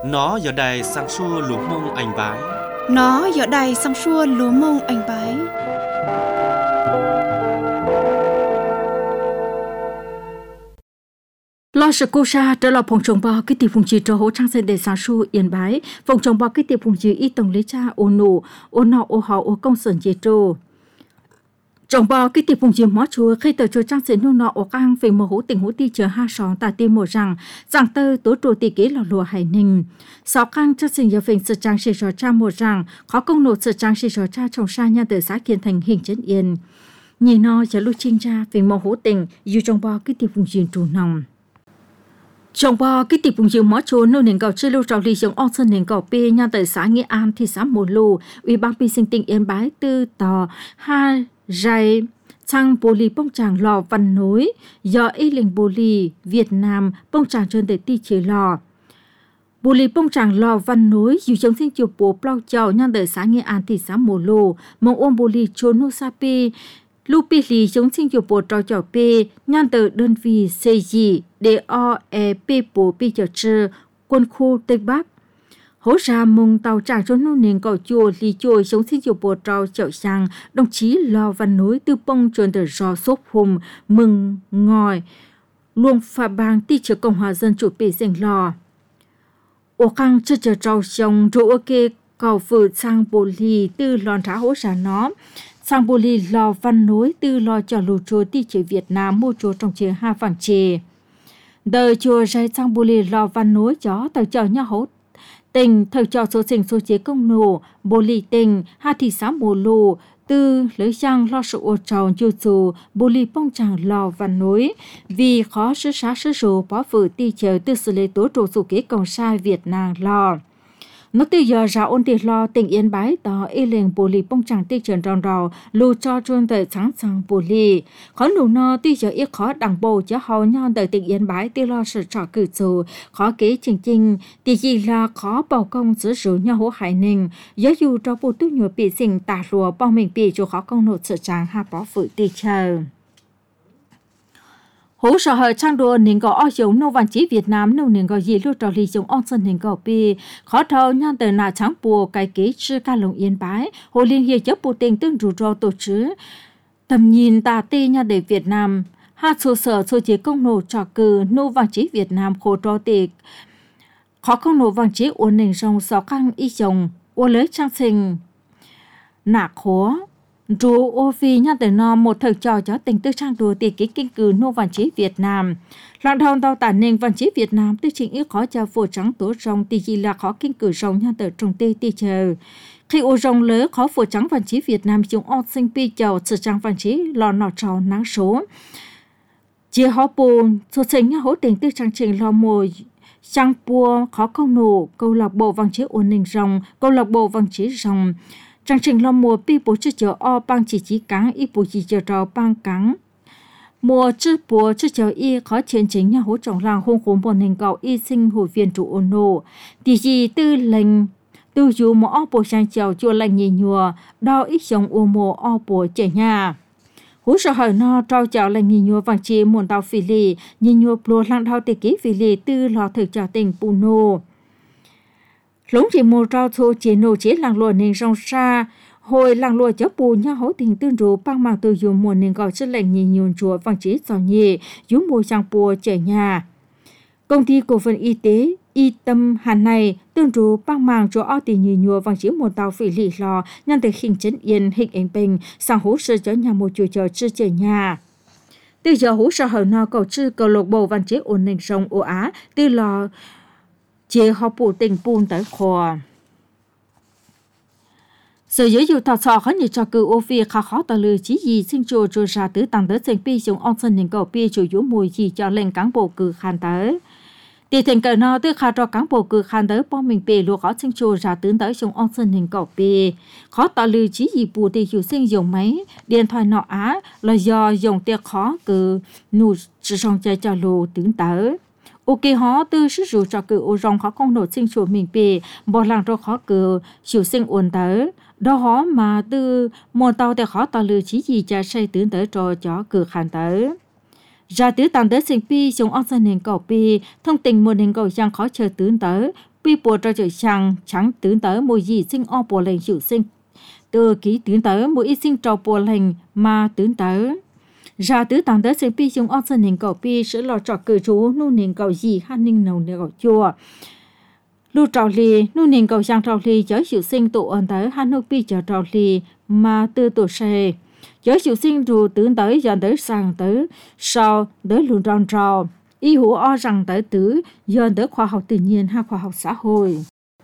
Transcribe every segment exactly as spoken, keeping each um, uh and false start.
Nó giờ đây sang xua lúa mông anh bái. Nó giờ đây sang xua lúa mông anh bái. Lo sự cô sa trở lại phòng trồng bao cái tiệp phùng chỉ cho hỗ trang xây để sáng su yên bái phòng trồng bao cái tiệp phùng chỉ ít tổng lấy cha ô nụ ô nọ ô họ ô công sơn chế trô trồng bao cái tiệp phùng chỉ mót chúa khi tờ cho trang xây nô nọ ô cang về mở hỗ tình hỗ ti chờ hai sòng tại tiêm một rằng rằng tơ tố trù tì kế lò lùa hải ninh sáu cang cho sinh giờ phình sự trang xây cho cha một rằng khó công nộ sự trang xây cho cha trồng sa nha từ xã kiên thành hình chân yên nhìn nó cho lúc chinh cha về mở hỗ tình dù trồng bao cái tiệp phùng chỉ trù nòng trong bao cái tiệp phùng dương mót chúa nô nền cầu chơi lâu trào lì giống on sơn nền cầu p nha tại xã Nghĩa An thị xã Mồ Lù ủy ban pi sinh tỉnh Yên Bái tư tò hai rai sang bồ lì bông tràng lò văn núi do y linh bồ lì Việt Nam bông tràng trên để ti chế lò bồ lì bông tràng lò văn núi dù giống sinh chiều bố plau chào nha tại xã Nghĩa An thị xã Mồ Lù mong ôm bồ lì chôn nô sa pi Lupi lì giống sinh chiều bố trò chào p nhan từ đơn vị xây dị để o e p bố pi chở chư quân khu Tây Bắc hỗ ra mông tàu trả cho nô nền cầu chùa lì chùa giống sinh chiều bố trò chậu sang đồng chí Lò Văn Núi tư bông chuẩn từ rò sốt hùm mừng ngòi luôn phà bang ti chở Cộng hòa Dân chủ Pì Dành Lò ô khang chơ chở trâu xong rồi ok cầu vượt sang bồ lì tư lòn trả hỗ ra nó sang bồ lì Lò Văn Núi tư lo cho lù chùa ti chế Việt Nam mua chùa trong chế hai vàng chè đời chùa dây sang bồ lì Lò Văn Núi chó tàu cho nhau hỗ tình thời cho số sinh số chế công nổ bồ lì tình hai thị xã Mồ Lù tư lấy sang lo sự ô tròn chu dù bồ lì bông tràng Lò Văn Núi vì khó sứ xá sứ rù bó phụ ti chế tư xử lý tố trụ số kế công sai Việt Nam lo nó từ giờ ra ôn tiệt lo tỉnh Yên Bái tỏ y lệnh bồ lì bông tràng ti trần ròn rò lù cho chuôn tới sáng sáng bồ lì khó lù no ti giờ ít khó đằng bồ cho hầu nhau tới tỉnh Yên Bái ti lo sự trò cử dù khó kế trình trình ti gì là khó bảo công giữ rủ nhau hỗ hải ninh giá dù cho bồ tu nhựa bị sinh tà rùa bao mình bị cho khó công nộp sự tràng hạ bó phụ ti chờ hỗ trợ hợp trang đồ nền gò o giống nô văn chí Việt Nam nô nền gò gì lưu trò lì giống on sơn nền gò pi khó thâu nhan từ nà trắng bùa cái kế chư ca lồng Yên Bái hồ liên hiệp chấp bù tình tương rủ rò tổ chức tầm nhìn tà tê nha để Việt Nam hai số sở số chế công nổ trò cử nô văn chí Việt Nam khổ trò tệ khó công nổ văn chí ổn nền rong sáu căng y chồng ổn lấy trang sinh nạc khó Rú ô phi nha từ nó một thời trò cho tình tư trang đùa tỷ ký kinh cử nô văn chí Việt Nam. Loạn thông tàu tả nền văn chí Việt Nam tư trình ít khó cho phổ trắng tố rong tỷ gì là khó kinh cử rong nha từ trong tê tỷ chờ. Khi ô rong lỡ khó phổ trắng văn chí Việt Nam chúng ôn sinh pi chầu sự trang văn chí lò nọ trò nắng số. Chia họ bồn, số sinh nha hỗ tình tư trang trình lò mùi. Trang bùa khó công nổ, câu lạc bộ văn chí ổn định rong, câu lạc bộ văn chí rong. Trang trình lo mùa pi bố chữ chờ o bang chỉ chỉ cắn y bố chỉ chờ trò bang cắn mùa chữ bố chữ chờ y khó chiến chính nhà hỗ trọng làng hôn khốn bọn hình cầu y sinh hội viên chủ ôn nô tỷ gì tư lệnh tư dù mùa o bố sang chào chua lành nhì nhùa đo ít dòng ô mùa o bố trẻ nhà hú sợ hỏi no trao chào lành nhì nhùa vàng chi muôn tàu phì lì nhì nhùa bố làng thao tỷ ký phì lì tư lò thực chào tình bù nô lũng thì mùa trao thô chế nô chế làng lùa nền rong xa hồi làng lùa chấp bù nhau hỗ tình tương rủ băng màng từ dù mùa nền gọi chất lệnh nhìn nhồn chùa vàng chế giò nhẹ dù mùa sang bùa trẻ nhà công ty cổ phần y tế y tâm hàn này tương rủ băng màng cho o tình nhìn nhùa vàng chế một tàu phỉ lì lò nhằm từ hình chấn yên hình ảnh bình sang hỗ trợ cho nhà một chùa chờ chư trẻ nhà từ giờ hỗ trợ hở no cầu chư cầu lộc bầu vàng chế ổn định sông ô á từ lò chế họ bù tình bùn tới khò. Sở giới dù thọ sọ khó như cho cử ô phi khá khó tà lư chí gì sinh chùa chùa ra tứ tăng tới thành pi dùng on sân hình cầu pi chủ yếu mùi gì cho lên cán bộ cử khăn tới. Tỷ thành cờ nó tư khá cho cán bộ cử khăn tới bó mình pi lùa khó sinh chùa ra tứ tới dùng on sân hình cầu pi. Khó tà lư chí gì bù tỷ chủ sinh dùng máy, điện thoại nọ á là do dùng tiệc khó cử nụ sử dụng chơi cho lù tướng tới. Ok họ tư sử dụng cho cử ô rong khó công nổ sinh chùa mình bì bỏ làng cho khó cử chịu sinh ổn tới đó họ mà tư một tàu để khó tàu lừa chỉ gì cho xây tướng tới cho chó cử khăn tới ra tứ tàng tới sinh pi dùng on sân nền cầu pi thông tình một nền cầu giang khó chờ tướng tới bị bộ cho trời sang chẳng tưởng tới một gì sinh o bộ lệnh chịu sinh từ ký tưởng tới một ít sinh trò bộ lệnh mà tưởng tới ra tứ tàng tới sẽ bị dùng o sân hình cầu bị sẽ lo trò cử chú nu hình cầu gì han ninh nầu nè cầu chua lu trò lì nu hình cầu sang trò lì chở chịu sinh tụ ẩn tới han nu bị chở trò lì mà từ tổ xe chở chịu sinh dù tưởng tới giờ tới sang tới sau tới luôn tròn trò y hữu o rằng tới tứ giờ tới khoa học tự nhiên hay khoa học xã hội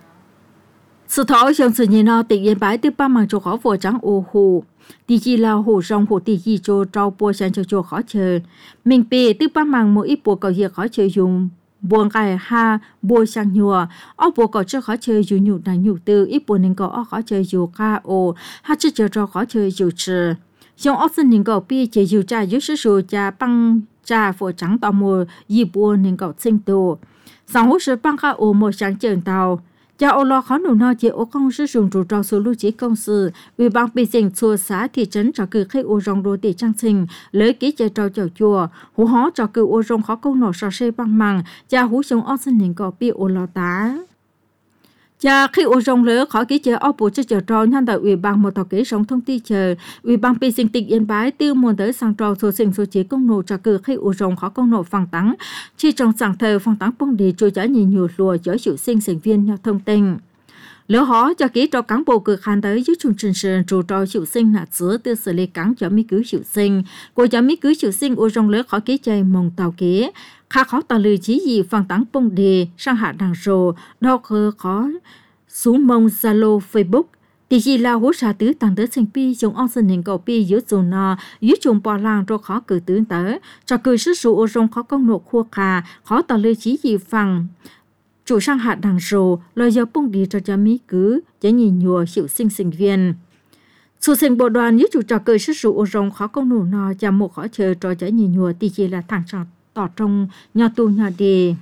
sự thảo trong sự nhìn nó tự nhiên bãi từ ba mảng chỗ khó vừa trắng ô hồ tỷ chi là hồ rong hồ tỷ chi chỗ trâu bùa sang chỗ chỗ khó chơi mình bề từ ba mảng mỗi ít bùa cầu việc khó chơi dùng buồn cài ha bùa sang nhùa ở bùa cầu chơi khó chơi dùng nhụ là nhụ từ ít bùa nên cầu khó chơi dùng ca ô ha chơi chơi trâu khó chơi dùng chữ trong ốc sinh nên cầu bia chơi dùng trà dưới số số trà băng trà phổ trắng tàu mùa dì bùa nên cầu sinh tù sáng hỗ trợ băng ca ô một sáng chơi tàu cha ô lo khó nụ no chỉ ô công sử dụng trụ trò số lưu trí công sự ủy ban bị dành chùa xã thị trấn trò cử khai ô rong đô tỷ trang sinh lấy ký chạy trò chầu chùa hú hó trò cử ô rong khó công nổ sò xe băng măng cha hú sống ốc sinh hình có bị ô lo tá cha khi ô rong lỡ khó ký chơi ốc bộ cho chờ trò nhân tại ủy ban một tàu kế sống thông tin chờ ủy ban bị dành tỉnh yên bái tiêu muôn tới sang trò số sinh số chế công nổ trò cử khai ô rong khó công nổ phẳng tắng chỉ trong sáng thờ phẳng tắng bông đi trôi trả nhìn nhiều lùa chở chịu sinh sinh viên nhau thông tin lỡ họ cho ký trò cán bộ cực hàn tới dưới trung trình sơn trụ trò chịu sinh nạt sữa từ xử lý cán cho mỹ cứ chịu sinh của cho mỹ cứ chịu sinh ô rong lỡ khó ký chơi mông tàu kế khá khó tàu lư chí gì phẳng tắng bông đi sang hạ đằng rồ đo khờ khó xuống mông Zalo Facebook thì chỉ là hỗ trợ tứ tăng tới sinh pi dùng ông sinh hình cầu pi dưới dồn nọ dưới chủng bò làng rồi khó cử tứ tới cho cử sức số ô rong khó công nộ khua khà khó tàu lư chí gì phẳng chủ sang hạ đằng rồ lời giờ bông đi cho cho mỹ cứ cho nhìn nhùa chịu sinh sinh viên số sinh bộ đoàn dưới chủ trò cử sức số ô rong khó công nộ nọ cho một khó chờ cho cho nhìn nhùa thì chỉ là thằng trò tỏ trong nhà tu nhà đề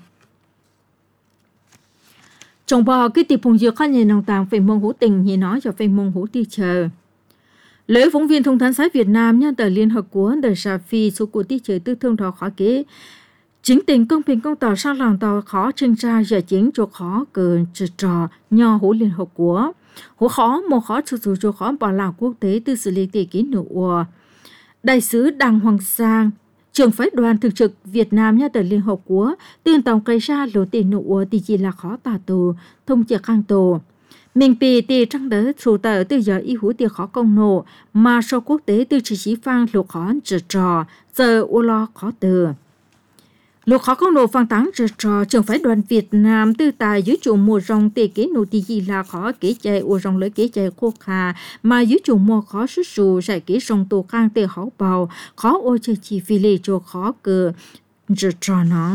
trong bò cái tiệp phùng dược khăn nhìn nông tàng về mông hữu tình như nói cho về mông hữu đi chờ lễ phóng viên thông tấn xã Việt Nam nhân tờ Liên Hợp Quốc The Safi số của đi chờ tư thương đó khó kế chính tình công bình công tỏ sang lòng tàu khó trinh tra giờ chính cho khó cờ trừ trò nho hữu Liên Hợp Quốc hữu khó một khó chủ chủ cho khó bảo lãng quốc tế từ xử lý tỷ ký nữ ua đại sứ Đặng Hoàng Sang trưởng phái đoàn thường trực Việt Nam nhà tờ Liên Hợp Quốc tương tổng cây ra lộ tiền nụ ua thì chỉ là khó tà tù thông trực khang tù mình bị tỷ trăng đỡ chủ tờ từ giờ y hữu tiền khó công nộ mà sau quốc tế từ chỉ chỉ phang lộ khó trừ trò giờ u lo khó từ lục khó công nộ phang táng trừ trò trưởng phái đoàn Việt Nam tư tài dưới chủ mùa rong tỷ kế nụ thì chỉ là khó kế chạy u rong lấy kế chạy khô khà mà dưới chủ mùa khó xuất xù giải kế sông tổ khang tê khó bào khó ô chơi chỉ phi lì cho khó cờ trừ trò nó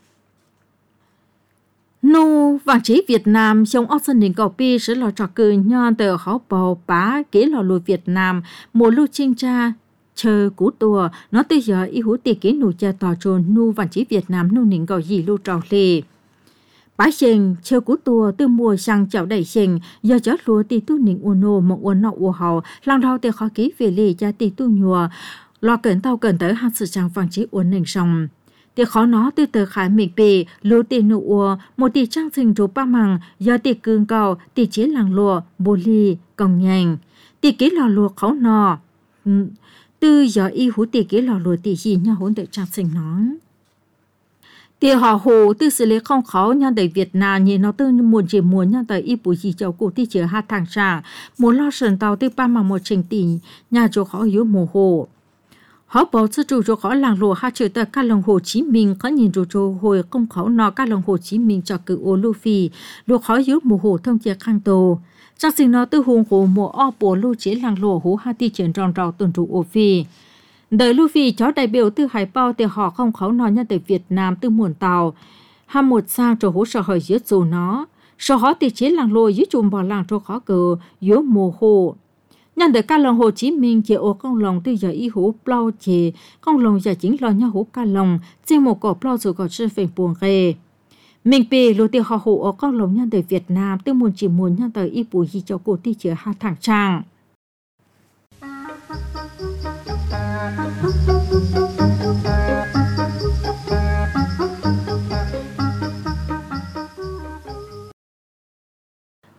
nô vàng chế Việt Nam trong ốc sân đỉnh cầu pi sẽ là trò cờ nhon tờ khó bào bá kế lò lùi Việt Nam mùa lưu trinh tra chờ cú tùa nó tới giờ y hữu tiệc kế nụ cha tòa trồn nu vạn chí Việt Nam nu nỉnh gọi gì lưu trò lì bá xình chờ cú tùa từ mùa sang chảo đẩy xình giờ chót lúa tì tu nỉnh u nô một uốn nọ u hầu lang rau tê khó ký về lì cha tì tu nhùa lo cẩn tàu cẩn tới hạt sự trang vàng chí uốn nỉnh sòng tì khó nó từ tờ khải mình bề lúa tì nụ ua một tì trang sinh rú ba mằng giờ tì cương cầu tì chế làng lùa bồ lì còng nhành tì kế lò lùa khó nọ từ giờ y hữu tỷ kế lò lùa tỷ gì nhau hỗn đợi trang sinh nó tỷ họ hồ từ xử lý không khó nhân đời Việt Nam nhìn nó từ muốn chỉ muốn nhân đời y bùi gì cháu cụ tỷ chờ hai thằng sang muốn lo sườn tàu từ ba mà một trình tỷ nhà chỗ khó yếu mồ hồ họ bảo sư chủ chỗ khó làng lùa hai chữ tờ các lòng Hồ Chí Minh có nhìn chỗ chỗ hồi không khó nó các lòng Hồ Chí Minh cho cử ô lưu phi lùa khó yếu mồ hồ thông chia khang tổ trang sinh nó từ hùng hồ mùa o bùa lưu chế làng lùa hú hai tỷ chuyển tròn rào tuần trụ ô phi đời lưu phi chó đại biểu từ hải bao thì họ không khó nói nhân từ Việt Nam từ muôn tàu ham một sang chỗ hú sở hỏi dưới dù nó sở họ tỷ chế làng lùa dưới chùm bỏ làng chỗ khó cờ yếu mùa hồ nhân từ các lòng Hồ Chí Minh chế ô công lòng từ giờ y hú plau chế công lòng giờ chính lo nhau hú ca lòng trên một cỏ plau rồi có chơi phèn buồn ghê mình bề lô tiêu họ hộ ở con lồng nhân đời Việt Nam tôi muốn chỉ muốn nhân đời y bùi gì cho cô ti chữa hai thằng trang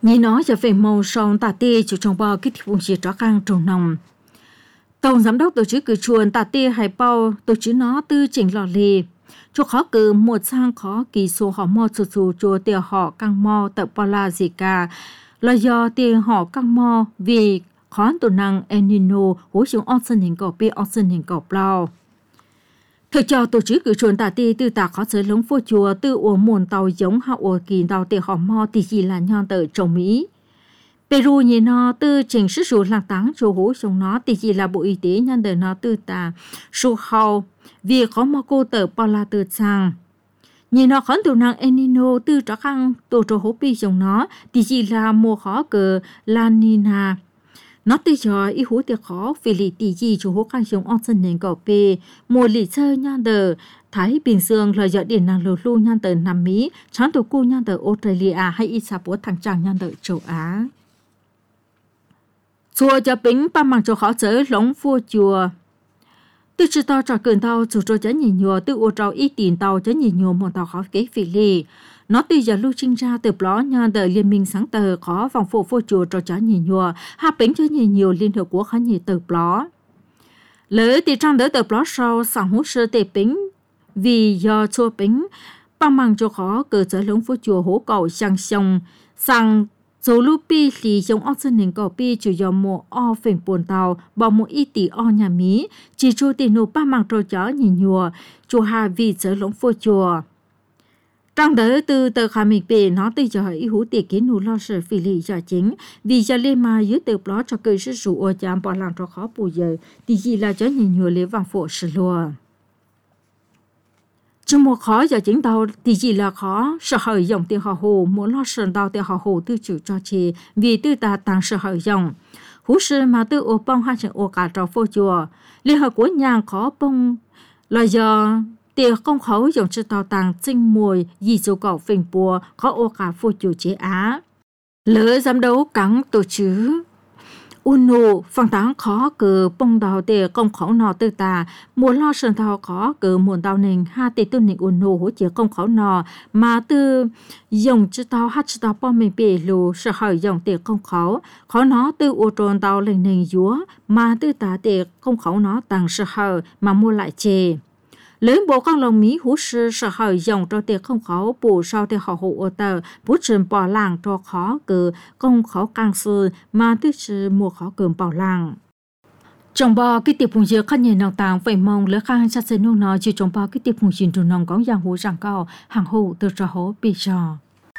Nhìn nói cho về màu sông tà tê chủ trong bao cái thị vùng chỉ rõ khang trồng nồng. Tổng giám đốc tổ chức cử chuồn tà tê hải bao tổ chức nó tư chỉnh lò lì. Cho khó cử một sang khó kỳ số họ mò sụt sụt cho tiền họ căng mò tập bao la gì cả. Là do tiền họ căng mò vì khó tổ năng El Nino hỗ trợ ổn sinh hình cổ bê ổn sinh hình cổ bao. Thời cho tổ chức cử chuồn tà tê từ tà khó giới lống phô chùa từ ổ mồn tàu giống hạ ổ kỳ tàu tiền họ mò thì chỉ là nhon tờ trong Mỹ. Peru nhìn nó từ trình sức rủ lạc táng cho hỗ trong nó thì chỉ là Bộ Y tế nhân đời nó từ tà su hào vì có mò cô tờ bao la từ sang. Nhìn nó khẩn tổ năng El Nino từ trò khăn tổ trò hỗ bì trong nó thì chỉ là mùa khó cờ La Nina. Nó từ cho ý hữu tiệc khó vì lý tỷ gì cho hữu khăn trong ổn sinh nền cổ bê mùa lý sơ nhân đời Thái Bình Dương là do điện năng lưu lưu nhân đời Nam Mỹ chán tổ cu nhân đời Australia hay ít xa bố thằng chàng nhân đời châu Á. Chùa cho bính ba mạng cho khó chở lống vua chùa. Từ trước tàu trò cường tàu chủ trò chở nhìn nhùa từ ô trò ý tiền tàu chở nhìn nhùa một tàu khó kế phỉ lì. Nó từ giờ lưu trinh ra từ đó nhân đời liên minh sáng tờ khó vòng phụ vua chùa trò chở nhìn nhùa hạ bính cho nhìn nhiều liên hợp quốc khá nhiều từ đó. Lỡ thì trong đỡ từ đó sau sáng hút sơ tệ bính vì do chùa bính ba mạng cho khó cờ chở lống vua chùa hỗ cầu sang sông sang số lúc bi thì giống ốc dân nền cầu bi chủ yếu một o phèn buồn tàu bảo một ít tỷ o nhà Mỹ chỉ cho tiền nộp ba mạng trâu chó nhìn nhùa chủ hà vì chở lống phô chùa. Trong đó từ tờ khả mình bề nó từ cho ý hữu tiệc kiến nụ lo sợ phỉ lý cho chính vì cho lên mà dưới tờ đó cho cơ sức rủ ô chạm bỏ làng cho khó bù giờ thì chỉ là cho nhìn nhùa lấy vàng phổ sự lùa. Trong một khó giờ chính tàu thì chỉ là khó sợ hởi dòng tiền họ hồ muốn lo sơn tàu tiền họ hồ tư chủ cho chị vì tư ta tăng sợ hởi dòng hú sư mà tư ô bông hai trận ô cả trò phô chùa liên hợp của nhà khó bông là do tiền công khẩu dòng cho tàu tăng sinh mùi gì số cầu phình bùa có ô cả phô chùa chế Á lỡ giám đấu cắn tổ chứ Unu phong táng khó cờ bông đào tề công khẩu nọ tư tà muốn lo sơn thao khó cờ muốn đào nền ha tề tư nền unu hỗ trợ công khẩu nọ mà tư dùng chữ tao hát chữ tao bao mình bể lù sợ hỏi dùng tề công khẩu khó nó tư ô tròn tao lên nền dúa mà tư tà tề công khẩu nó tăng sợ hỏi mà mua lại chê. Lớn bộ con lòng Mỹ hú sư sợ hỏi dòng cho tiệc không khó bù sau tiệc họ hộ ô tờ bút trần bỏ làng cho khó cử công khó càng sư mà tư sư mua khó cơm bỏ làng. Trong bò cái tiệc phùng dưa khăn nhẹ nòng tàng vậy mong lỡ khang sát xe nông nó chỉ trong bò cái tiệc phùng dưa trù nòng có giang hú ràng cao hàng hộ từ trò hố bị trò.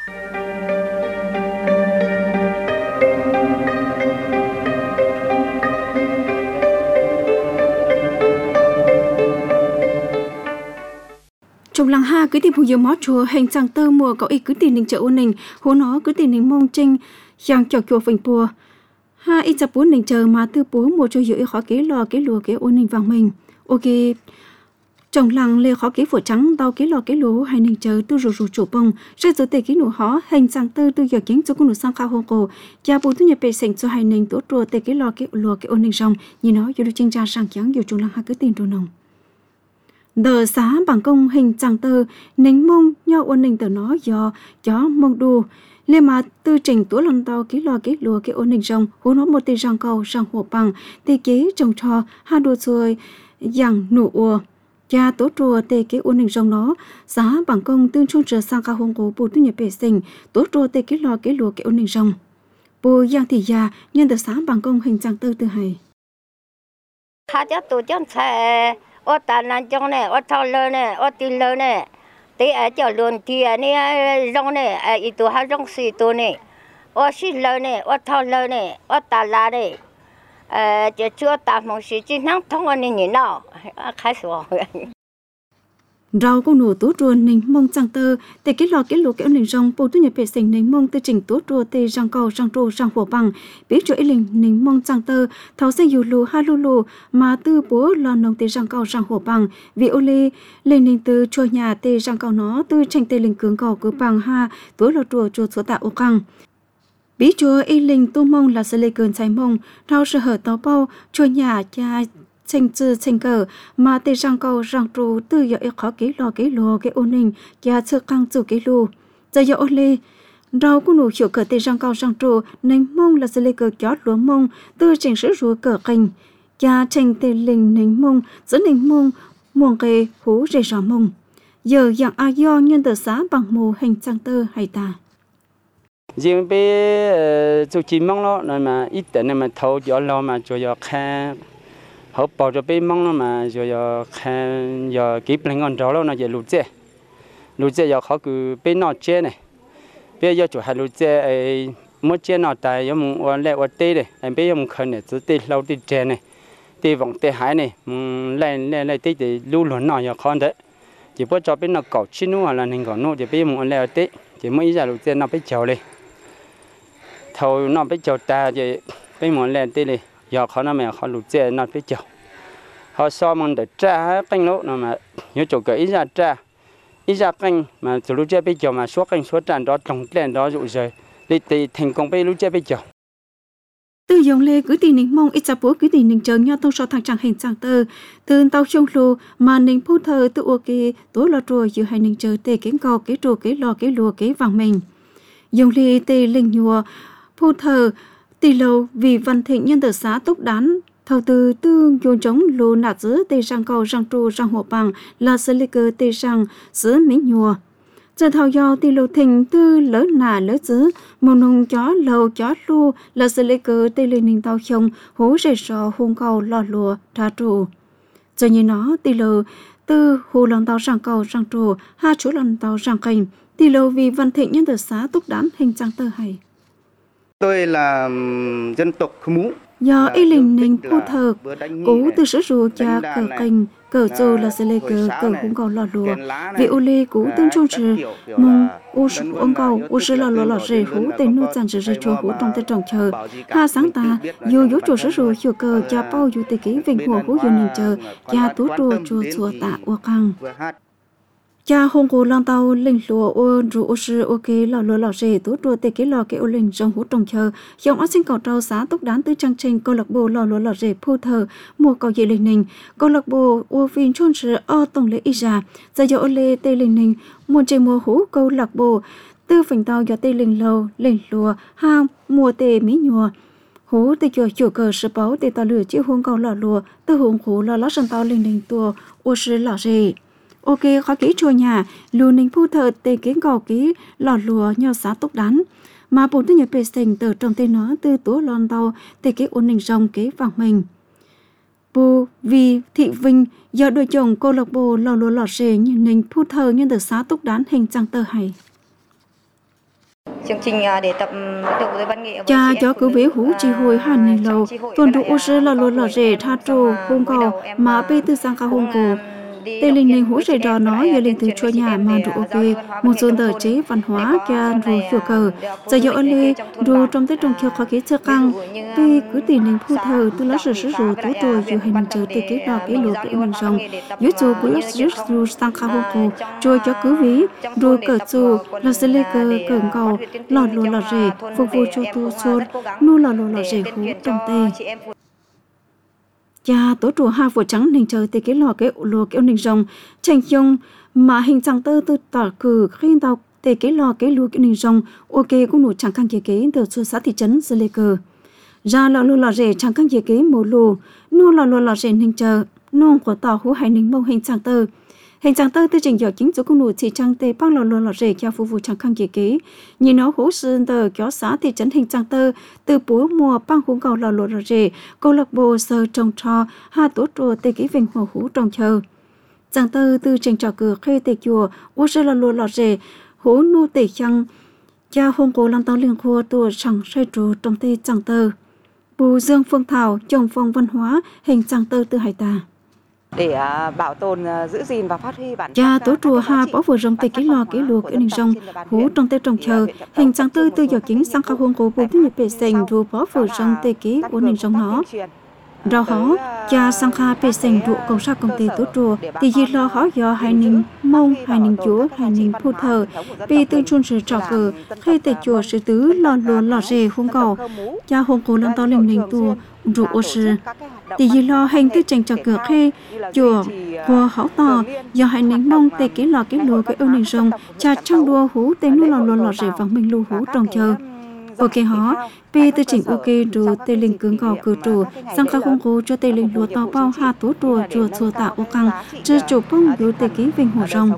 Trong làng ha cứ tìm phù diệu mót chùa hình chẳng tơ mùa có ý cứ tìm đình chợ ôn nình hố nó cứ tìm đình mông trinh giang chọc chùa phình bùa ha ít chập bốn đình chờ mà tư bố mùa cho dữ khó kế lò kế lùa kế ôn nình vàng mình ok trong làng lê khó kế phổ trắng tao kế lò kế lúa hay đình chờ tư rù rù chủ bông sẽ giữ tề kế nụ hó hình chẳng tơ tư giờ chính cho con nụ sang khao hồ cổ cha bố thu nhập bề sành cho hai đình tổ chùa tề kế lò kế lùa kế ôn nình rong như nó dù được chinh tra sang chẳng dù trong làng ha cứ tìm trù nồng đờ xá bằng công hình chẳng tơ nính mông nhau ôn ninh tờ nó do chó mông đu liên mà tư trình tuổi lần tàu ký lò ký lùa cái ôn ninh rong hú nó một tê răng cầu răng hồ bằng tê kế trồng trò ha đua xuôi dạng nụ ua cha tố trùa tê kế ôn ninh rong nó xá bằng công tương trung trở sang cao hông cố bù tu nhập bể sinh tố trùa tê kế lò ký lùa cái ôn ninh rong bù giang thị già nhân tờ xá bằng công hình chẳng tơ tư hay khá cho tụ chân xe ô ta nan trong này ô thao lơ này ô tin lơ này tí ở chỗ luôn thì này rong này ở ít tuổi hai rong xì tuổi này ô xì lơ này ô thao lơ này ô ta la này ờ chỗ chưa ta mong xì chỉ năng thông anh này nào khai số rau con nổ tố trùa nính mông chẳng tơ tê cái lò cái lúa cái ôn ninh rong bố tu nhập bể sinh nính mông tư trình tố trùa tê răng cầu răng trù răng hồ bằng biết chỗ ý linh nính mông chẳng tơ tháo xây dù lù ha lù lù mà tư bố lò nông tê răng cầu răng hồ bằng vì ô lê lên ninh tư chùa nhà tê răng cầu nó tư tranh tê linh cường cầu cứ bằng ha tố lò trùa chùa số tạ ô căng biết chùa ý linh tu mông là sẽ lê cơn cháy mông rau sơ hở táo bao chùa nhà cha tranh chư tranh cờ mà tê răng cầu răng trù tư giờ khó kế lò kế lò kế ôn ninh và chưa căng chủ kế lù giờ giờ ôn lê rau cũng nụ hiệu cờ tê răng cao răng trù nên mông là sẽ lấy cờ chót lúa mông từ trình sử rùa cờ cành cha tranh tê linh nên mông dẫn nên mông muông kê hú rê rò mông giờ dạng a do nhân tờ xã bằng mù hình trang tơ hay ta riêng bé chú chỉ mong nó nên mà ít tiền mà thâu cho lo mà cho cho kha họ bỏ cho bé mong nó mà cho cho kha giờ kịp lên ngon rau nó giờ lụt chết lụt chết giờ họ cứ bé nọ chết này bé giờ chủ hai lụt chết mỗi chết nọ tại giờ muốn ăn lẹ ăn tê này em bé giờ muốn khơi này chỉ tê lâu tê chết này tê vòng tê hải này lên lên lên tê thì lú lúa nọ giờ khó đấy chỉ bỏ cho bé nọ cỏ chín nữa là nên cỏ nọ thì bé muốn ăn lẹ ăn tê chỉ mới giờ lụt chết nó bé chèo lên thầu nó bé chèo ta thì bé muốn lên tê này giờ khó nó mà khó lụt chết nó bé chèo họ so mình để tra canh lỗ nó mà nhớ chỗ cái ít ra tra ít ra canh mà từ lúc chơi bây giờ mà số canh số tràn đó trồng lên đó dụ rồi đi thì thành công bây lúc chơi bây giờ từ dòng lê cứ tìm nín mong ít ra bố cứ tìm nín chờ nhau tông so thằng chẳng hình chẳng tơ từ tàu sông lù mà nín phô thơ từ ok tối lo trùa giữa hai nín chờ tê cái cò cái trùa cái lò cái lùa cái vàng mình dòng lê tê linh nhùa phô thơ tì lâu vì văn thịnh nhân tờ xã túc đán thầu từ tương dồn chống lô nạt giữa tê răng cầu răng trù răng hộ bằng là sơ lê cơ tê răng giữa mỹ nhùa giờ thầu do tê lô thình tư lỡ nà lỡ giữa màu nông chó lầu chó lu là sơ lê cơ tê lê ninh tàu chồng hố rề sò hôn cầu lò lùa trà trù giờ như nó tê lô tư hồ lần tàu răng cầu răng trù hai chỗ lần tàu răng cành tê lô vì văn thịnh nhân tờ xã túc đán hình trăng tơ hay tôi là dân tộc Khmer Mú do y linh ninh phô thờ cố từ sử dụng cha cờ cành cờ dô là sẽ lê cờ cờ cũng cầu lò lùa vì ô lê cố tên trung trừ mong ô sử ông cầu ô sử lò lò lò rề hú tên nô chăn rề rề chùa hú trong tên trồng chờ ha sáng ta dù dỗ chùa sử dụng chùa cờ cha bao dù tê ký vinh hồ hú dù nền chờ cha tú chùa chùa chùa tạ ô căng cha hông cô lang tàu linh lúa ô ru ô sư ok lò lúa lò rề tú chùa tê ký lò cái ô linh trong hú trồng chờ dòng áo sinh cầu trâu xã túc đán tứ trang trình câu lạc bộ lò lúa lò rề phô thờ mùa cầu dễ linh ninh câu lạc bộ ô phim chôn sử o tổng lễ y ra giờ giờ ô lê tê linh ninh mùa trên mùa hú câu lạc bộ tư phình tàu do tê linh lầu linh lúa ha mùa tê mỹ nhùa hú tê chùa chùa cờ sử báo tê tàu lửa chiếc hôn cầu lò lúa tư hùng hú lò lót sân tàu linh ninh tua ô sư lò rề ok khó kỹ chùa nhà lù ninh phu thờ tê kiến cầu ký lò lùa nhau xã túc đán mà bốn tư nhập bề sình từ trong tên nó từ túa lon tàu tê ký ổn ninh rồng kế vàng mình bù vì thị vinh do đôi chồng cô lạc bộ lò lùa lò rề như ninh phu thờ nhân từ xã túc đán hình trang tơ hay chương trình để tập được với văn nghệ cha cho cứ vế hú chi hồi hàn ninh lâu tuần trụ ô sư lò lùa lò rề tha trù hôn cầu mà bê tư sang ca hôn cổ tê linh ninh hú rề đò nó giờ lên từ chùa nhà mà đủ ok một số tờ chế văn hóa kia rồi chùa cờ giờ giờ ân lê rồi trong tết trồng kia khó kế chưa căng tuy cứ tìm ninh phu thờ tôi lấy sự sử dụng tú tôi dù hành chờ tê kế đò kế lúa kế mình rồng dưới chùa cũng lấy sử dụng sang khao hô cổ rồi cho cứ ví rồi cờ chùa là sẽ lê cờ cờ cầu lò lúa lò rề phục vụ cho tu xuân nu lò lúa lò rề hú trong tê cha tổ chùa ha vừa trắng ninh chờ tê cái lò cái lúa cái ninh rồng tranh chung mà hình trang tơ tư tỏ cử khi tàu tê cái lò cái lúa cái ninh rồng ok cũng nụ chẳng khăn kế kế từ chùa xã thị trấn sơ lê cờ ra lò lúa lò rề chẳng khăn kế kế mồ lù nu lò lúa lò rề ninh chờ nông của tàu hú hải ninh mông hình trang tơ hình trang tơ tư trình dạo chính chỗ cũng nụ chỉ trang tê băng lò lò lò rề cho phục vụ chẳng khăn kế kế nhìn nó hú sơn tờ kéo xã thị trấn hình trang tơ từ búa mùa băng hú cầu lò lò lò rề câu lạc bộ sơ trồng trò ha tổ chùa tê ký vinh hồ hú trồng chờ trang tơ tư trình trò cửa khê tê chùa ô sơ lò lò lò rề hú nu tê chăng cha hôn cố lăng tàu liên khua tùa chẳng say trù trong tê trang tơ bù dương phương thảo trồng phong văn hóa hình trang tơ tư hải tà để bảo tồn giữ gìn và phát huy bản cha tổ chùa ha bỏ vừa rong tê ký lò ký lùa cái ninh rong hú trong tê trồng chờ hình trang tư tư giờ chính sang khao hôn cố bùn thứ nhập bề sành rồi bỏ vừa rong tê ký của ninh rong nó rau hó cha sang kha bề sành rụ công sa công tê tổ chùa thì gì lo hó do hai ninh mông hai ninh chúa hai ninh phu thờ vì tương chun sự trò cờ khi tê chùa sự tứ lò lùa lò rề hôn cầu cha hôn cố lăng tao linh linh tua rủ ô sư thì gì lo hành tư tranh cho cửa khê chùa của hảo tò do hai nén mong tê cái lò cái lùa cái ơn nền rồng cha trong đua hú tê nu lò lò lò rể vắng mình lù hú trong chờ ok họ pe tư chỉnh ok rồi tê linh cứng gò cửa trụ sang các không cố cho tê linh lùa to bao hà tố trụ chùa chùa tạ ô căng chưa trụ bông lùa tê ký vinh hồ rồng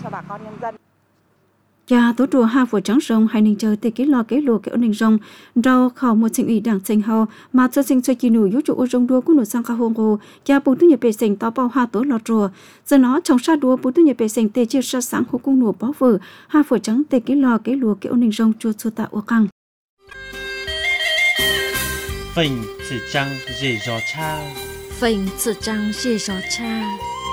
cha tố chùa hà phổ trắng rồng hai nền chờ tê ký lò cái lùa cái ơn nền rồng rau khảo một sinh ủy đảng sinh hậu mà cho sinh cho chi nụ yếu trụ ô rồng đua cũng nụ sang các không cố cha bù tu nhập bề sinh to bao hà tố lò chùa giờ nó trong sa đua bù tu nhập bề sinh tê chia sa sáng hồ cung nụ bảo vợ hà phổ trắng tê ký lò cái lùa cái ơn nền rồng chùa chùa tạ ô căng Phình chỉ trăng dễ gió cha Phình chỉ trăng dễ gió cha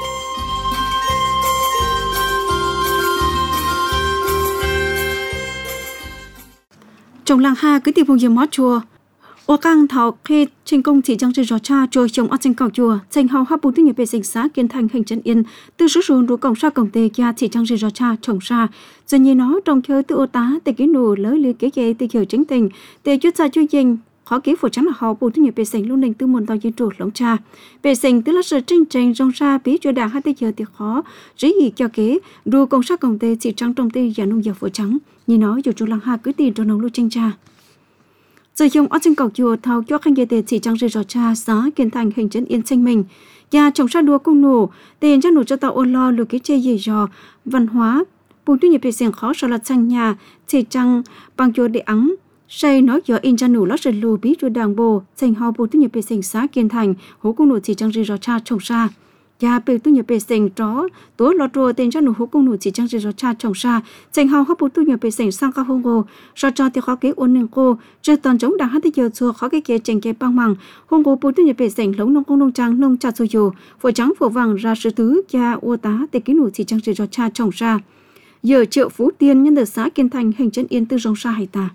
trong làng ha cứ tìm vùng dừa mót chùa ô căng thảo khi trên công chỉ trăng dễ gió cha chùa trồng ở trên cầu chùa thành hậu hấp bù tư nhập về sinh xã kiến thành hành trấn yên từ số ruộng đủ cổng sa cổng tề kia chỉ trăng dễ gió cha trồng sa giờ như nó trong chơi từ ô tá tề cái nụ lới lưới kế kế tề kiểu chính tình tề chút ra chút dinh khó ký phổ trắng là họ bù thu nhập bề sinh luôn định từ muôn tàu dân chủ lông cha bề sinh từ là sự tranh tranh trong ra bí cho đảng hai tây giờ thì khó dễ gì cho kế đua công sát công tê chỉ trắng trong tây giờ nông giờ phổ trắng như nói dù chủ lăng ha cứ tiền trong nông lưu tranh cha giờ dùng ở trên cầu chùa thao cho khanh tê chỉ trắng rơi rõ cha giá kiến thành hình trấn yên sinh mình nhà trồng sa đua cung nổ tiền cho nổ cho tàu ôn lo lừa cái chê gì dò văn hóa bù thu nhập bề sinh khó sợ là sang nhà chỉ trắng bằng chùa để ắng say nói giờ in ra nụ lót rừng lù bí cho đảng bộ thành họ bù tu nhập bề sinh xã kiên thành hố cung nụ chỉ trang rì rõ cha trồng sa nhà bề tu nhập bề sinh đó tối lót rùa tên ra nụ hố cung nụ chỉ trang rì rõ cha trồng sa thành họ hấp bù tu nhập bề sinh sang cao hông ngô rõ cho thì khó kế ôn nền cô chơi toàn chống đảng hát tới giờ xưa khó kế kế trình kế băng măng hông ngô bù tu nhập bề sinh lống nông công nông trang nông trà xôi dù phổ trắng phổ vàng ra sư tứ cha ô tá tề ký nụ chỉ trang rì rõ cha trồng sa giờ triệu phú tiên nhân được xã kiên thành hình trấn yên tư rong sa hay ta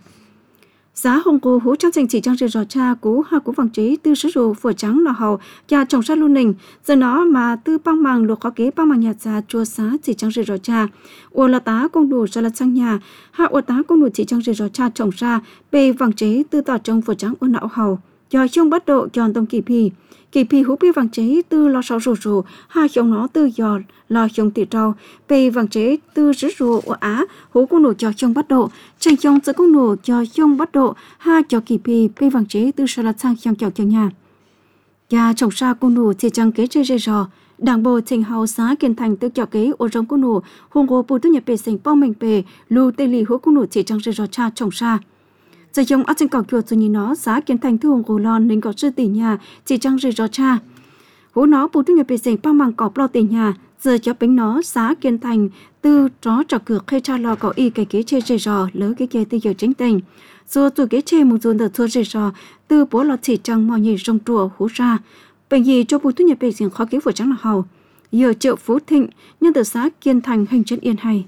xã hồng cô hỗ trang thành chỉ trang rìa rõ cha cú ha cú vàng trí tư sứ rù phở trắng lò hậu cha trồng sát luôn nình giờ nó mà tư băng màng lục có kế băng màng nhà già chua xã chỉ trang rìa rõ cha ô là tá công đủ ra là sang nhà ha ô tá công đủ chỉ trang rìa rõ cha trồng ra bề vàng trí tư tỏ trong phở trắng ô não hậu do chung bắt độ giòn tông kỳ phi kỳ phi hú bề vàng trí tư lo sáu rù rù ha chồng nó tư giòn lo chồng tỉ trâu bề vàng trí tư sứ rù ô á hú công đủ cho chung bắt độ tranh chồng giữa công đủ cho chung bắt độ ha cho kỳ phi bề vàng trí tư sa là sang chồng chồng cho nhà nhà trồng sa công đủ chỉ trang kế chơi chơi rò đảng bộ thành hậu xã kiên thành tự cho kế ô rong công đủ hùng cô bù tu nhập bề sinh bao mình bề lưu tây lì hú công đủ chỉ trang chơi rò cha trồng sa giờ dùng ở trên cầu chùa rồi nhìn nó xã kiến thành thương hồ lon nên có sư tỷ nhà chỉ trang rơi rõ cha hú nó bù tu nhập bề sinh bao bằng cọp lo tỷ nhà giờ cho bánh nó xã kiến thành tư chó trọ cửa khai cha lo có y cái kế chê rơi rõ lỡ cái kế tư giờ chính tình rồi từ kế chê một dồn đợt thua rơi rõ từ bố lo chỉ trang mọi nhị trong chùa hú ra bệnh gì cho bù tu nhập bề sinh khó kế vừa trắng là hầu giờ triệu phú thịnh nhân từ xã kiến thành hình trấn yên hay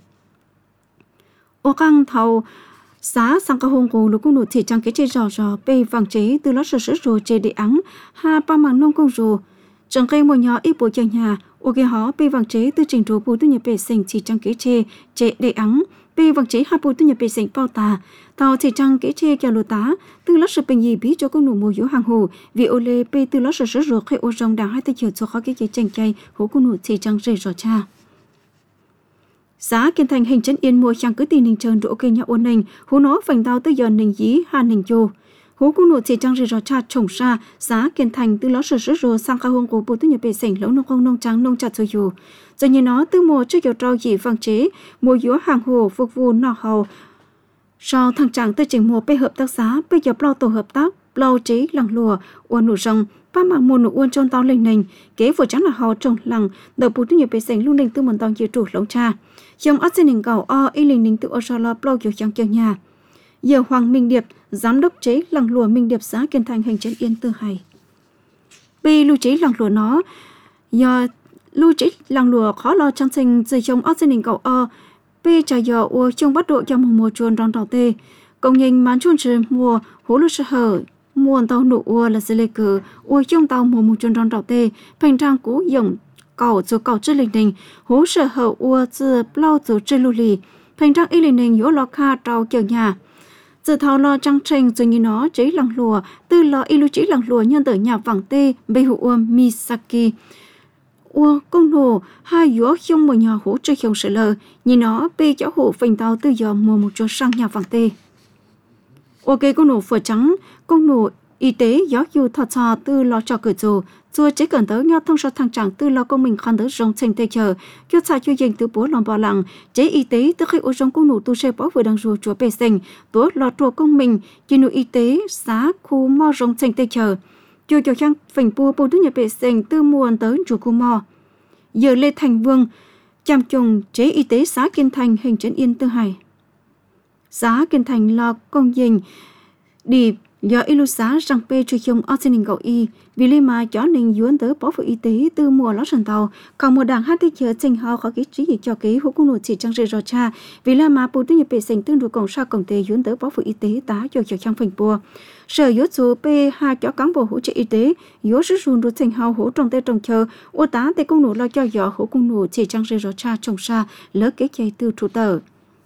ô căng thầu xã sang cao hông cô lục công nụ chỉ trang cái chơi rò rò bê vàng chế từ lót sờ sờ rồi chế để ắng ha ba mảng nông công rồ trồng cây một nhỏ ít bộ chơi nhà ô cái họ bê vàng chế từ trình rồ bù tu nhập bể sinh chỉ trang cái chế chế để ắng bê vàng chế ha bù tu nhập bể sinh bao tà tàu chỉ trang cái chế kia lô tá từ lót sờ bình gì bí cho công nụ mua yếu hàng hồ vì ô lê bê từ lót sờ sờ rồi khai ô rong đào hai tay chiều cho khó cái chế chành chay hố công nụ chỉ trang rơi rò cha xã kiên thành hình trấn yên mua trang cứ tin ninh trơn độ cây nhà ôn nình hú nó phành tao tới giờ nình dí hà nình chô hú cung nụ chỉ trang rì rò cha trồng sa xã kiên thành từ ló sờ sờ rồ sang cao hông của bộ tư nhập bề sảnh lỗ nông không nông trắng nông chặt rồi dù giờ như nó từ mùa trước giờ trao dị vàng chế mua yếu hàng hồ phục vụ nọ hầu sau thằng chàng tới trình mùa bê hợp tác xã bây giờ bao tổ hợp tác bao chế lằng lùa uốn nụ rồng ba mạng mùa nụ uốn trôn tao lên nình kế vừa trắng là hò trồng lằng đầu bộ tư nhập bề sảnh luôn nình từ mần tao nhiều chủ lỗ cha trong ớt xin hình cầu o y linh ninh tự ở sau lo bao kiểu chẳng chơi nhà giờ Hoàng Minh Điệp giám đốc chế làng lùa Minh Điệp xã Kiên Thành hành trấn yên tư hay bị lưu chế làng lùa nó giờ lưu chế làng lùa khó lo trang sinh giờ trong ớt xin hình cầu o bị trả giờ ô trong bắt độ cho một mùa chuồn rong tàu tê công nhân mán chuồn trời mùa hố lưu sơ hở muôn tàu nụ ô là dư lê cử ô trong tàu mùa mùa chuồn rong tàu tê thành trang cũ dòng cầu cho cầu trên linh đình hố sở hậu ua từ bao từ trên lưu lì thành trang y linh đình yếu lo kha trao chờ nhà Giờ thao lo trăng tranh rồi như nó chế lăng lùa, từ lo ilu chế lăng lùa nhân tới nhà vàng tê, bê hụ ua Misaki. Ua công nổ, hai yếu không một nhà hỗ trợ không sợ lờ, như nó bê cháu hộ phình tao từ giờ mùa một chỗ sang nhà vàng tê. Ua kê công nổ phở trắng, công nổ y tế giáo dục thật xa từ lo cho cửa dù, dù chế cần tới nhau thông số thăng trạng từ lo công mình khăn tới rong trình tê chờ, cho xa cho dành từ bố lòng bỏ lặng, chế y tế từ khi ô rong công nổ tu xe bỏ vừa đăng rùa chúa bê sinh, tố lo trùa công mình, chỉ nụ y tế xá khu mò rong trình tê chờ, cho cho chăng phình bùa bố thứ nhà bê sinh từ muôn tới rùa khu mò. Giờ Lê Thành Vương, chăm chồng chế y tế xã Kiên Thành hình trấn Yên Tư Hải. Xã Kiên Thành lo công dình, đi do ilu xã rằng pe truy chung ở trên cầu y vì lý mà chó nên yuan tới bảo vệ y tế từ mùa lót sần tàu còn mùa đảng hát tới chờ trình họ khó ký trí cho ký hữu cung nội chỉ trang rơi rõ cha vì là mà bộ tư nhập vệ sinh tương đối cộng sa cộng tế yuan tới bảo vệ y tế tá cho cho trang phình bùa sở yếu số p hai chó cán bộ hỗ trợ y tế yếu sử dụng đối trình họ hỗ trong tê trồng chờ ô tá tê cung nội lo cho giỏ hữu cung nội chỉ trang rơi rõ cha trồng sa lỡ kế chạy từ trụ tờ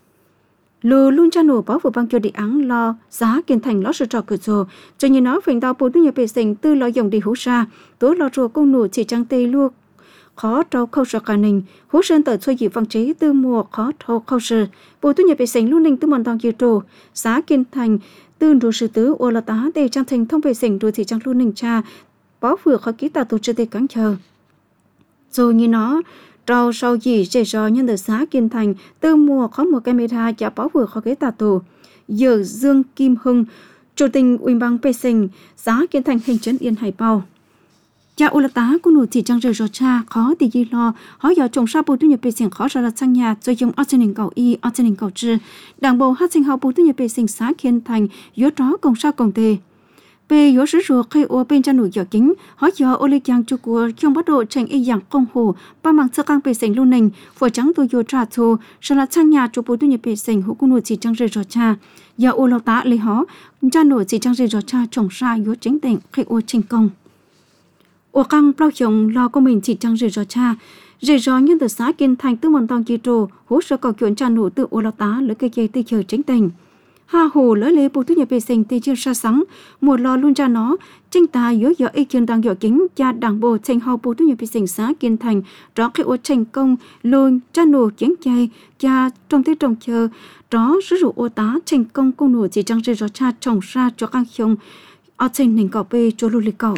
lù luôn cha nổ bảo vụ bang cho đi án lo giá Kiên Thành lo sự trò cửa sổ cho như nó phình tàu bộ tư nhập vệ sinh từ lo dòng đi hỗ sa tố lo rùa cung nổ chỉ trang tê luôn khó trâu khâu sở cả nình hỗ sơn tờ xoay dịu văn trí từ mùa khó trâu khâu sở bộ tư nhập vệ sinh luôn ninh từ mòn tòng chiều trù giá Kiên Thành từ đồ sự tứ ô là tá tê trang thành thông vệ sinh rồi thì trang luôn ninh cha bảo vừa khó ký tạo tổ chức tê cắn chờ rồi như nó trâu sau gì sẽ do nhân từ xã Kiên Thành từ mùa có một camera cho bảo vừa khó ký tạo tổ giờ Dương Kim Hưng chủ tịch ủy ban vệ sinh xã Kiên Thành hình trấn Yên Hải Bao cha ô là tá của nụ chỉ trang rời rõ cha khó thì gì lo hỏi giờ trồng sa bù tư nhập vệ sinh khó ra là sang nhà rồi dùng ở trên nền cầu y ở trên nền cầu trư đảng bộ hát sinh học bù tư nhập vệ sinh xã Kiên Thành yếu đó cùng sa cùng tề về yếu sử dụng khi ô bên cha nụ giờ kính hỏi giờ ô lịch giang chu của trong bắt độ tranh y dạng công hồ ba mạng sơ căng vệ sinh luôn nền phở trắng tôi yếu trả thù rồi là sang nhà chu bù tư nhập vệ sinh hộ của nụ chỉ trang rời rõ cha giờ ô lao tá lấy họ cha nụ chỉ trang rời rõ cha trồng sa yếu chính định khi ô tranh công ô căng bao chồng lo của mình chỉ trang rời rõ cha rời rõ nhân từ xã Kiên Thành từ mòn tòng chi trồ hỗ trợ cầu chuyện cha nụ từ ô lao tá lấy cây dây từ chờ chính tình hà hồ lỡ lê bộ tư nhập vệ sinh tê chưa sa sáng một lo luôn cha nó tranh tài yếu dở ý kiến đang dở kính cha đảng bộ thành hậu bộ tư nhập vệ sinh xã Kiên Thành rõ khi ô thành công luôn cha nụ kiến chay cha trong tết trồng chờ đó sử dụng ô tá thành công công nụ chỉ trang rời rõ cha trồng ra cho các chồng ở trên nền cỏ bê cho lưu lịch cầu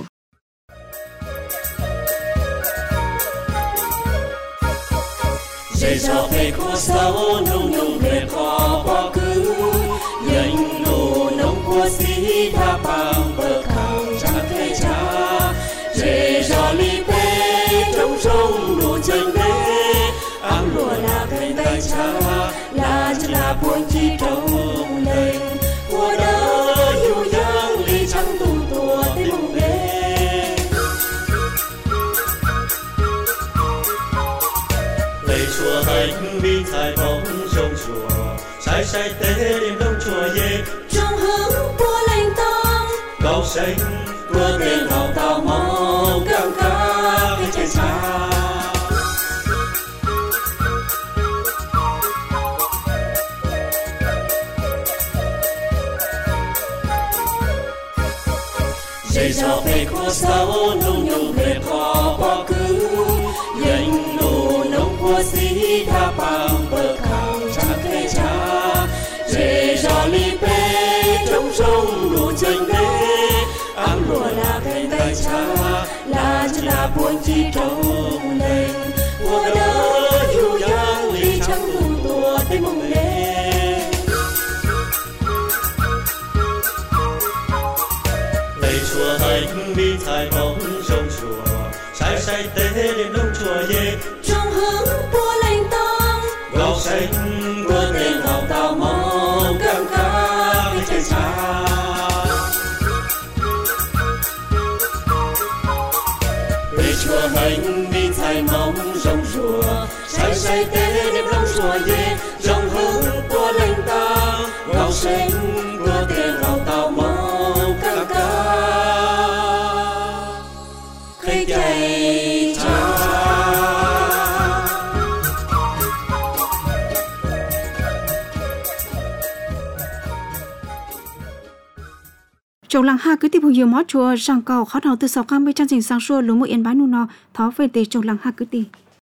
dây dò về của sao nung nung về khó quá cứ dành nụ nông của sĩ tha bằng bờ khảo chẳng thể cha dây dò li bê trong sông nụ chân bê ăn lúa là cây tay cha là chỉ là buồn chi trong lên của đỡ yêu giang li trắng tu tua tới mùng đê chùa hành đi thái bóng trong chùa sai sai tế đêm đông chùa ye trong hướng của lành tông góc xanh của tên học tao mong cam ca cái chạy xa dây dò về của sao nung nung về khó quá cứ dành nụ nông của sĩ tha bằng bờ khảo chẳng thể cha dây dò li bê trong sông nụ chân bê ăn lúa là cây tay cha là chỉ là buồn chi trong lên của đỡ yêu giang li trắng tu tua tới mong lên lạy chùa hành đi thái bóng trong chùa sai sai tế đêm đông chùa ye trong hướng của lành tông góc xanh của tên học tao mong cam ca cái chạy xa về chùa hành đi thay mong trong chùa sai sai tế đêm đông chùa ye trong hướng của lành tông góc xanh của tên học tao mong cam ca cái chạy cha Trong làng ha cứ tiếp hồi mót chùa rằng cầu khó đầu từ sáu cam mươi trang trình sáng xua lúa một yên bán nu nọ thó về để trong làng ha cứ đi.